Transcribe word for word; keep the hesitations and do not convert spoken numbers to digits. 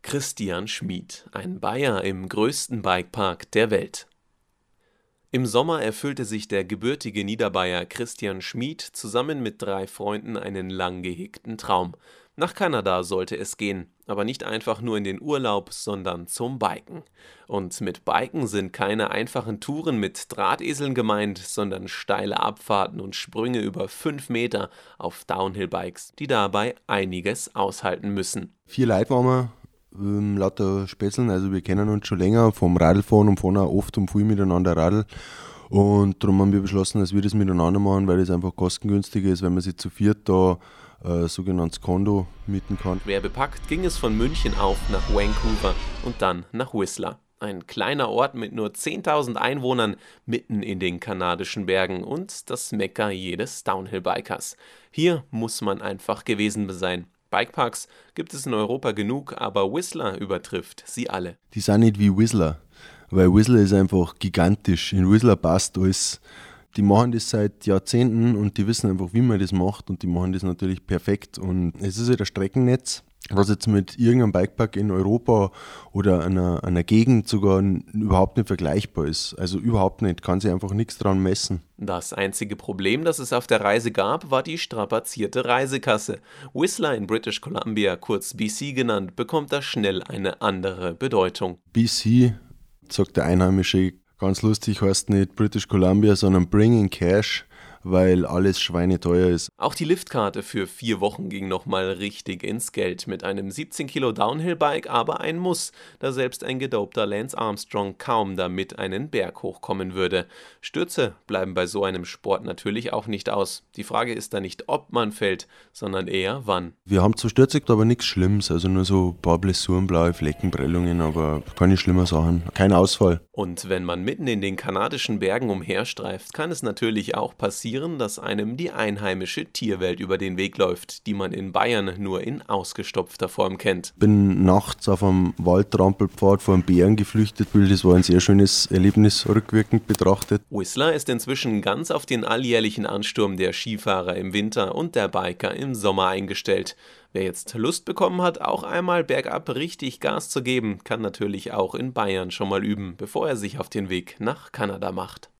Christian Schmid, ein Bayer im größten Bikepark der Welt. Im Sommer erfüllte sich der gebürtige Niederbayer Christian Schmid zusammen mit drei Freunden einen lang gehegten Traum. Nach Kanada sollte es gehen, aber nicht einfach nur in den Urlaub, sondern zum Biken. Und mit Biken sind keine einfachen Touren mit Drahteseln gemeint, sondern steile Abfahrten und Sprünge über fünf Meter auf Downhill-Bikes, die dabei einiges aushalten müssen. Vier Leute waren wir, ähm, lauter Spätzeln, also wir kennen uns schon länger vom Radlfahren und fahren auch oft und viel miteinander Radl. Und darum haben wir beschlossen, dass wir das miteinander machen, weil das einfach kostengünstiger ist, wenn man sich zu viert da äh, sogenanntes Kondo mieten kann. Schwer bepackt ging es von München auf nach Vancouver und dann nach Whistler. Ein kleiner Ort mit nur zehntausend Einwohnern mitten in den kanadischen Bergen und das Mekka jedes Downhill-Bikers. Hier muss man einfach gewesen sein. Bikeparks gibt es in Europa genug, aber Whistler übertrifft sie alle. Die sind nicht wie Whistler, weil Whistler ist einfach gigantisch. In Whistler passt alles. Die machen das seit Jahrzehnten und die wissen einfach, wie man das macht und die machen das natürlich perfekt. Und es ist halt ein Streckennetz, was jetzt mit irgendeinem Bikepark in Europa oder einer, einer Gegend sogar überhaupt nicht vergleichbar ist. Also überhaupt nicht, kann sich einfach nichts dran messen. Das einzige Problem, das es auf der Reise gab, war die strapazierte Reisekasse. Whistler in British Columbia, kurz B C genannt, bekommt da schnell eine andere Bedeutung. B C, sagt der Einheimische, ganz lustig, heißt nicht British Columbia, sondern Bringing Cash, weil alles schweineteuer ist. Auch die Liftkarte für vier Wochen ging nochmal richtig ins Geld. Mit einem siebzehn Kilo Downhill-Bike aber ein Muss, da selbst ein gedopter Lance Armstrong kaum damit einen Berg hochkommen würde. Stürze bleiben bei so einem Sport natürlich auch nicht aus. Die Frage ist da nicht, ob man fällt, sondern eher wann. Wir haben zwar Stürze, aber nichts Schlimmes, also nur so ein paar Blessuren, blaue Flecken, Prellungen, aber keine schlimmen Sachen, kein Ausfall. Und wenn man mitten in den kanadischen Bergen umherstreift, kann es natürlich auch passieren, dass einem die einheimische Tierwelt über den Weg läuft, die man in Bayern nur in ausgestopfter Form kennt. Bin nachts auf einem Waldtrampelpfad vor einem Bären geflüchtet, weil das war ein sehr schönes Erlebnis, rückwirkend betrachtet. Whistler ist inzwischen ganz auf den alljährlichen Ansturm der Skifahrer im Winter und der Biker im Sommer eingestellt. Wer jetzt Lust bekommen hat, auch einmal bergab richtig Gas zu geben, kann natürlich auch in Bayern schon mal üben, bevor er sich auf den Weg nach Kanada macht.